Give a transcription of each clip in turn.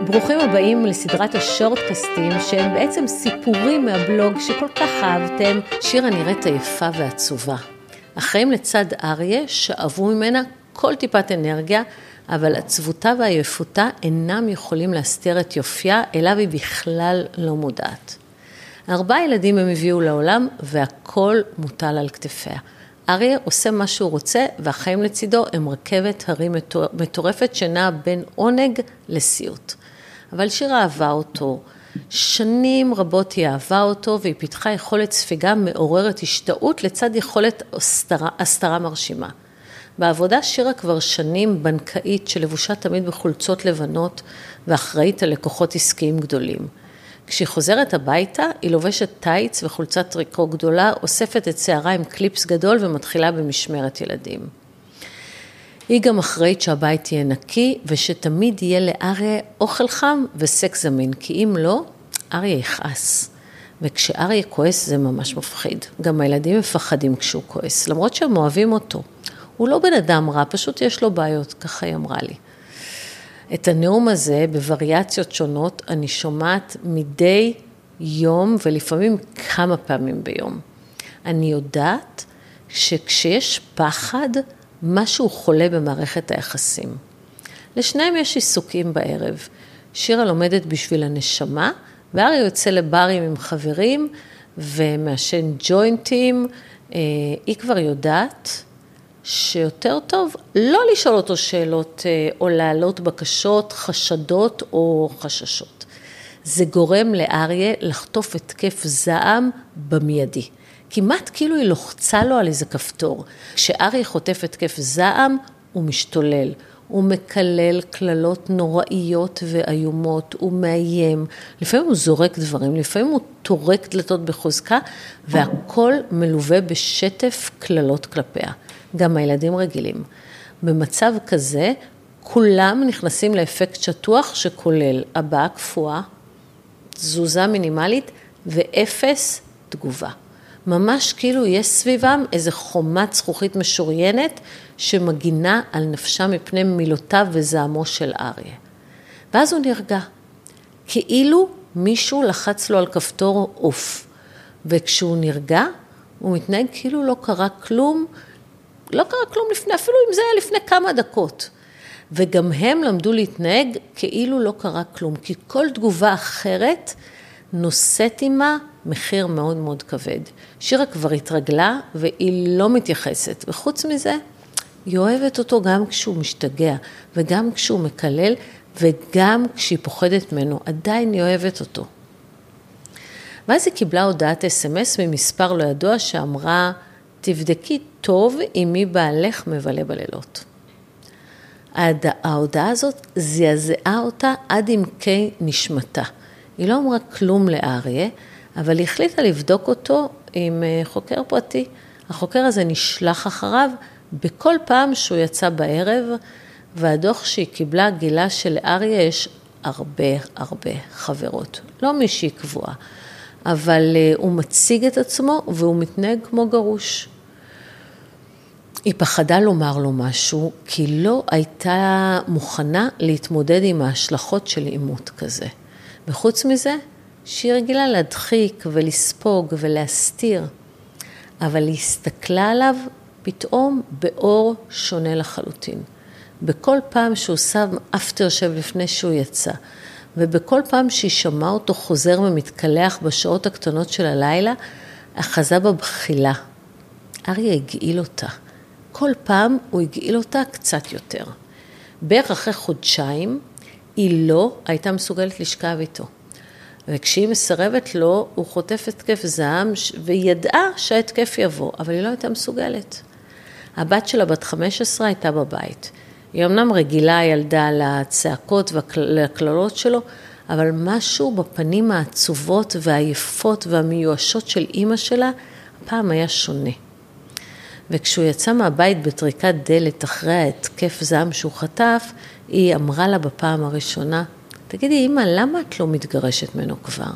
ברוכים הבאים לסדרת השורטקסטים שהם בעצם סיפורים מהבלוג שכל כך אהבתם. שירה נראית עייפה ועצובה. החיים לצד אריה שאבו ממנה כל טיפת אנרגיה, אבל עצבותה ועייפותה אינם יכולים להסתיר את יופייה, אליו היא בכלל לא מודעת. 4 ילדים הם הביאו לעולם והכל מוטל על כתפיה. אריה עושה מה שהוא רוצה והחיים לצידו הם רכבת הרים מטורפת שנעה בין עונג לסיוט. אבל שירה אהבה אותו, שנים רבות היא אהבה אותו והיא פיתחה יכולת ספיגה מעוררת השתאות לצד יכולת הסתרה מרשימה. בעבודה שירה כבר שנים בנקאית שלבושה תמיד בחולצות לבנות ואחראית על לקוחות עסקיים גדולים. כשהיא חוזרת הביתה, היא לובשת טייץ וחולצת טריקו גדולה, אוספת את שערה עם קליפס גדול ומתחילה במשמרת ילדים. היא גם אחראית שהבית יהיה נקי ושתמיד יהיה לאריה אוכל חם וסקס זמין, כי אם לא, אריה יכעס. וכשאריה כועס זה ממש מפחיד. גם הילדים מפחדים כשהוא כועס, למרות שהם אוהבים אותו. הוא לא בן אדם רע, פשוט יש לו בעיות, ככה היא אמרה לי. את הנאום הזה בווריאציות שונות אני שומעת מדי יום ולפעמים כמה פעמים ביום. אני יודעת שכשיש פחד, משהו חולה במערכת היחסים. לשניהם יש עיסוקים בערב. שירה לומדת בשביל הנשמה, ואריה יוצא לברים עם חברים ומעשן ג'וינטים. היא כבר יודעת שיותר טוב לא לשאול אותו שאלות או להעלות בקשות, חשדות או חששות. זה גורם לאריה לחטוף התקף זעם במיידי. כמעט כאילו היא לוחצה לו על איזה כפתור. כשאריה חוטף התקף זעם, הוא משתולל. הוא מקלל כללות נוראיות ואיומות, הוא מאיים. לפעמים הוא זורק דברים, לפעמים הוא טורק דלתות בחוזקה, והכל מלווה בשטף כללות כלפיה. גם הילדים רגילים. במצב כזה, כולם נכנסים לאפקט שטוח שכולל הבעה קפואה, תזוזה מינימלית ואפס תגובה. ממש כאילו יש סביבם איזו חומת זכוכית משוריינת שמגינה על נפשה מפני מילותיו וזעמו של אריה. ואז הוא נרגע, כאילו מישהו לחץ לו על כפתור אוף, וכשהוא נרגע, הוא מתנהג כאילו לא קרה כלום, אפילו אם זה היה לפני כמה דקות. וגם הם למדו להתנהג כאילו לא קרה כלום, כי כל תגובה אחרת נושאת עימה מחיר מאוד מאוד כבד. שירה כבר התרגלה והיא לא מתייחסת, וחוץ מזה, היא אוהבת אותו גם כשהוא משתגע, וגם כשהוא מקלל, וגם כשהיא פוחדת ממנו, עדיין היא אוהבת אותו. ואז היא קיבלה הודעת SMS ממספר לא ידוע שאמרה, תבדקי טוב עם מי בעלך מבלה בלילות. ההודעה הזאת זעזעה אותה עד עמקי נשמתה. היא לא אמרה כלום לאריה, אבל היא החליטה לבדוק אותו עם חוקר פרטי. החוקר הזה נשלח אחריו בכל פעם שהוא יצא בערב, והדוח שהיא קיבלה גילה שלאריה יש הרבה חברות. לא מישהי קבועה, אבל הוא מציג את עצמו והוא מתנהג כמו גרוש. היא פחדה לומר לו משהו, כי לא הייתה מוכנה להתמודד עם ההשלכות של עימות כזה. וחוץ מזה, שהיא רגילה להדחיק ולספוג ולהסתיר, אבל היא הסתכלה עליו פתאום באור שונה לחלוטין. בכל פעם שהוא שם אפטר שב לפני שהוא יצא, ובכל פעם שהיא שמעה אותו חוזר ומתקלח בשעות הקטנות של הלילה, אחזה בבחילה. אריה הגעיל אותה. כל פעם הוא הגעיל אותה קצת יותר. בערך אחרי חודשיים, היא לא הייתה מסוגלת לשכב איתו. וכשהיא מסרבת לו, הוא חוטף התקף זעם, והיא ידעה שההתקף יבוא, אבל היא לא הייתה מסוגלת. הבת שלה בת 15 הייתה בבית. היא אמנם רגילה ילדה לצעקות ולכללות שלו, אבל משהו בפנים העצובות והעייפות והמיואשות של אמא שלה, הפעם היה שונה. וכשהוא יצא מהבית בטריקת דלת אחרי ההתקף זעם שהוא חטף, היא אמרה לה בפעם הראשונה, תגידי, אמא, למה את לא מתגרשת ממנו כבר?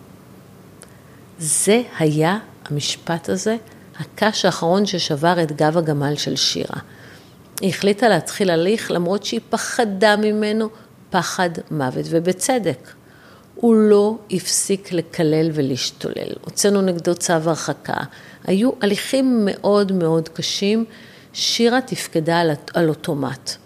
זה היה המשפט הזה, הקש האחרון ששבר את גב הגמל של שירה. היא החליטה להתחיל הליך, למרות שהיא פחדה ממנו פחד מוות, ובצדק. הוא לא הפסיק לקלל ולהשתולל. הוצאנו נגדו צו הרחקה. היו הליכים מאוד מאוד קשים. שירה תפקדה על אוטומט.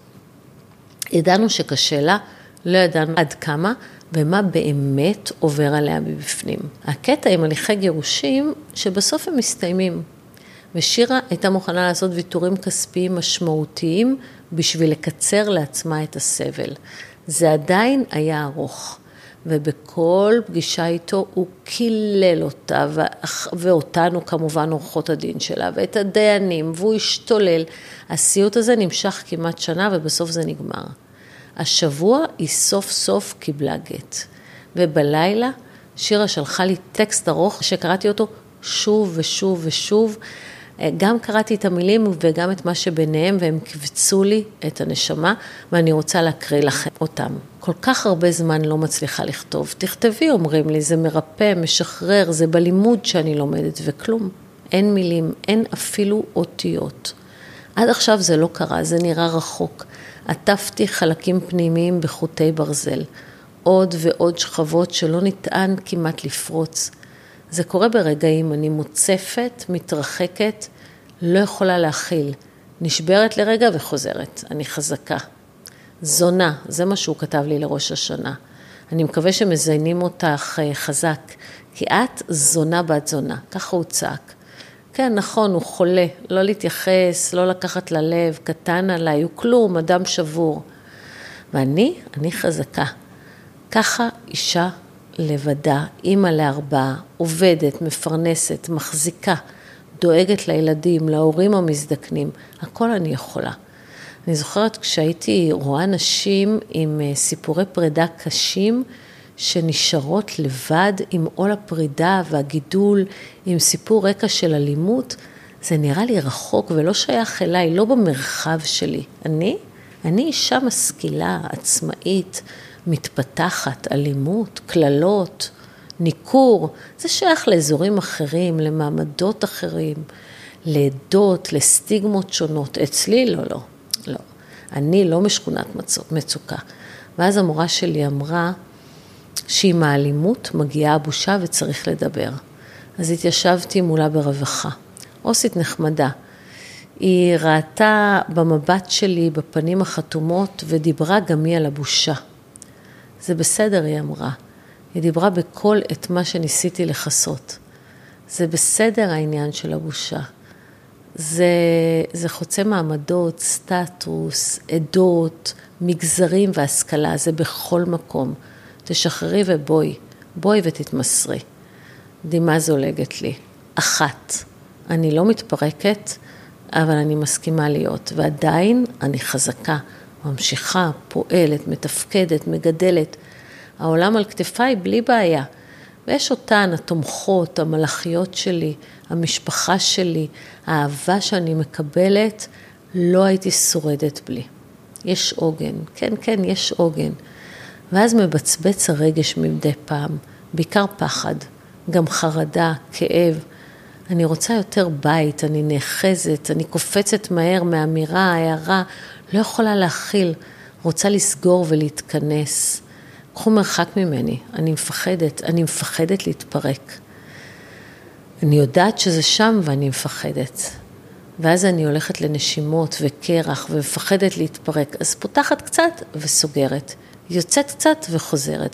ידענו שקשה לה, לא ידענו עד כמה, ומה באמת עובר עליה מבפנים. הקטע עם הליכי גירושים, שבסוף הם מסתיימים. ושירה הייתה מוכנה לעשות ויתורים כספיים משמעותיים, בשביל לקצר לעצמה את הסבל. זה עדיין היה ארוך. ובכל פגישה איתו הוא קילל אותה, ואותנו כמובן עורכות הדין שלה, ואת הדיינים, והוא השתולל. הסיוט הזה נמשך כמעט שנה, ובסוף זה נגמר. השבוע היא סוף סוף קיבלה גט. ובלילה שירה שלחה לי טקסט ארוך, שקראתי אותו שוב ושוב ושוב, גם קראתי את המילים וגם את מה שביניהם, והם קבצו לי את הנשמה, ואני רוצה להקריא לכם אותם. כל כך הרבה זמן לא מצליחה לכתוב. תכתבי, אומרים לי, זה מרפא, משחרר, זה בלימוד שאני לומדת, וכלום. אין מילים, אין אפילו אותיות. עד עכשיו זה לא קרה, זה נראה רחוק. עטפתי חלקים פנימיים בחוטי ברזל. עוד ועוד שכבות שלא ניתן כמעט לפרוץ. זה קורה ברגעים, אני מוצפת, מתרחקת, לא יכולה להכיל. נשברת לרגע וחוזרת, אני חזקה. זונה, זה מה שהוא כתב לי לראש השנה. אני מקווה שמזיינים אותך חזק, כי את זונה בת זונה, ככה הוא צעק. כן, נכון, הוא חולה, לא להתייחס, לא לקחת ללב, קטן עליי, הוא כלום, אדם שבור. ואני חזקה. ככה אישה לבדה, אימא לארבעה, עובדת, מפרנסת, מחזיקה, דואגת לילדים, להורים המזדקנים, הכל אני יכולה. אני זוכרת כשהייתי רואה נשים עם סיפורי פרידה קשים, שנשארות לבד עם עול הפרידה והגידול, עם סיפור רקע של אלימות, זה נראה לי רחוק ולא שייך אליי, לא במרחב שלי. אני אישה משכילה, עצמאית, מתפתחת, אלימות, כללות, ניכור, זה שייך לאזורים אחרים, למעמדות אחרים, לעדות, לסטיגמות שונות. אצלי לא. אני לא משכונת מצוקה. ואז המורה שלי אמרה שעם האלימות מגיעה הבושה וצריך לדבר. אז התיישבתי מולה ברווחה. עוסית נחמדה. היא ראתה במבט שלי, בפנים החתומות, ודיברה גם היא על הבושה. זה בסדר, היא אמרה. היא דיברה בכל את מה שניסיתי לחסות. זה בסדר העניין של הבושה. זה חוצה מעמדות, סטטוס, עדות, מגזרים והשכלה. זה בכל מקום. תשחררי בואי ותתמסרי. דמעה זולגת לי. אחת. אני לא מתפרקת, אבל אני מסכימה להיות. ועדיין אני חזקה, ממשיכה, פועלת, מתפקדת, מגדלת. העולם על כתפיי בלי בעיה. ויש אותן, התומכות, המלאכיות שלי, המשפחה שלי, האהבה שאני מקבלת, לא הייתי שורדת בלי. יש עוגן, כן, יש עוגן. ואז מבצבץ הרגש מדי פעם, בעיקר פחד, גם חרדה, כאב. אני רוצה יותר בית, אני נאחזת, אני קופצת מהר מאמירה, הערה, לא יכולה להכיל, רוצה לסגור ולהתכנס. קחו מרחק ממני, אני מפחדת להתפרק. אני יודעת שזה שם ואני מפחדת. ואז אני הולכת לנשימות וקרח ומפחדת להתפרק, אז פותחת קצת וסוגרת. יוצאת קצת וחוזרת,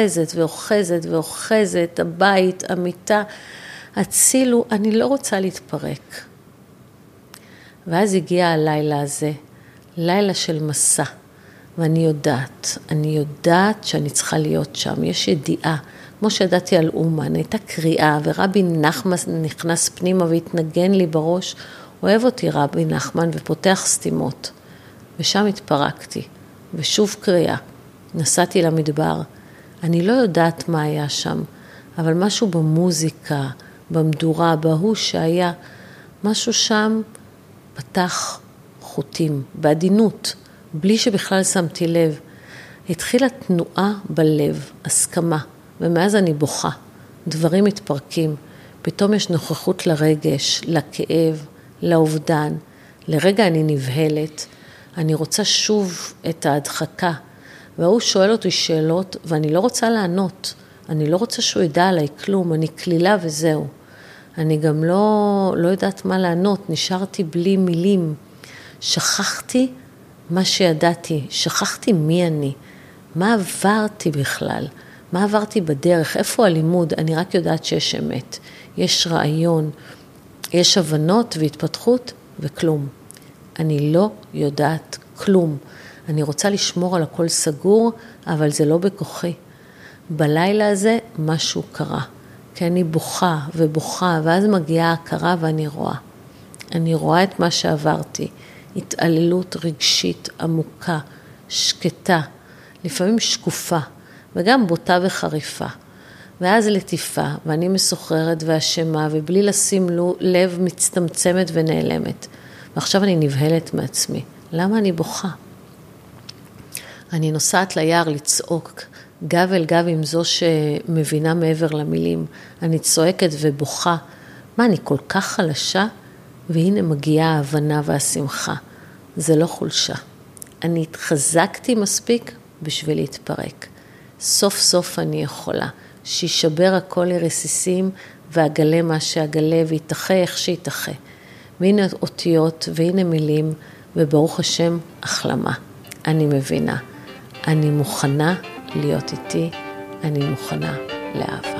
ואוחזת, הבית, המיטה, הצילו, אני לא רוצה להתפרק. ואז הגיע הלילה הזה, לילה של מסע, ואני יודעת שאני צריכה להיות שם, יש ידיעה, כמו שידעתי על אומן, הייתה קריאה, ורבי נחמן נכנס פנימה והתנגן לי בראש, אוהב אותי רבי נחמן ופותח סתימות, ושם התפרקתי, ושוב קריאה. נסעתי למדבר, אני לא יודעת מה היה שם, אבל משהו במוזיקה, במדורה, בהוא שהיה, משהו שם פתח חוטים, בעדינות, בלי שבכלל שמתי לב. התחילה תנועה בלב, הסכמה, ומאז אני בוכה, דברים מתפרקים, פתאום יש נוכחות לרגש, לכאב, לאובדן, לרגע אני נבהלת, אני רוצה שוב את ההדחקה, והוא שואל אותי שאלות, ואני לא רוצה לענות. אני לא רוצה שהוא ידע עליי כלום, אני כלילה וזהו. אני גם לא יודעת מה לענות, נשארתי בלי מילים. שכחתי מה שידעתי, שכחתי מי אני, מה עברתי בכלל, מה עברתי בדרך, איפה הלימוד, אני רק יודעת שיש אמת, יש רעיון, יש הבנות והתפתחות וכלום. אני לא יודעת כלום. אני רוצה לשמור על הכל סגור, אבל זה לא בכוחי. בלילה הזה משהו קרה, כי אני בוכה ובוכה, ואז מגיעה ההכרה ואני רואה. אני רואה את מה שעברתי, התעללות רגשית עמוקה, שקטה, לפעמים שקופה, וגם בוטה וחריפה. ואז לטיפה, ואני מסוחררת ואשמה, ובלי לשים לב מצטמצמת ונעלמת. ועכשיו אני נבהלת מעצמי. למה אני בוכה? אני נוסעת ליער לצעוק, גב אל גב עם זו שמבינה מעבר למילים. אני צועקת ובוכה. מה, אני כל כך חלשה? והנה מגיעה ההבנה והשמחה. זה לא חולשה. אני התחזקתי מספיק בשביל להתפרק. סוף סוף אני יכולה. שישבר הכל לרסיסים ואגלה מה שאגלה ויתחה איך שיתחה. והנה אותיות והנה מילים וברוך השם החלמה. אני מבינה. אני מוכנה להיות איתי. אני מוכנה לאהבה.